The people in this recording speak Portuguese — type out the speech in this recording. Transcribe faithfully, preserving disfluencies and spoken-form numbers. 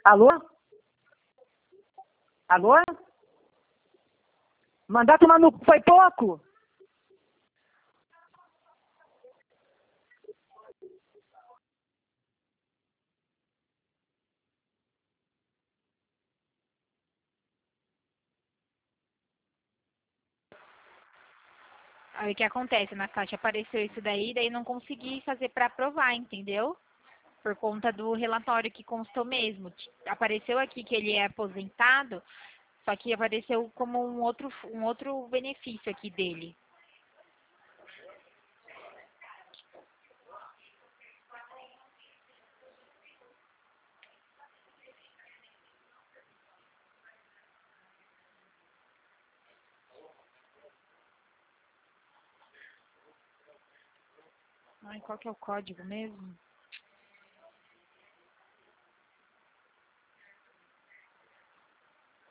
Alô? Alô? Mandar tomar no cu foi pouco? Aí o que acontece, Natasha? Apareceu isso daí, daí não consegui fazer para aprovar, entendeu? Por conta do relatório que constou mesmo. T- Apareceu aqui que ele é aposentado, só que apareceu como um outro, um outro benefício aqui dele. Ai, qual que é o código mesmo?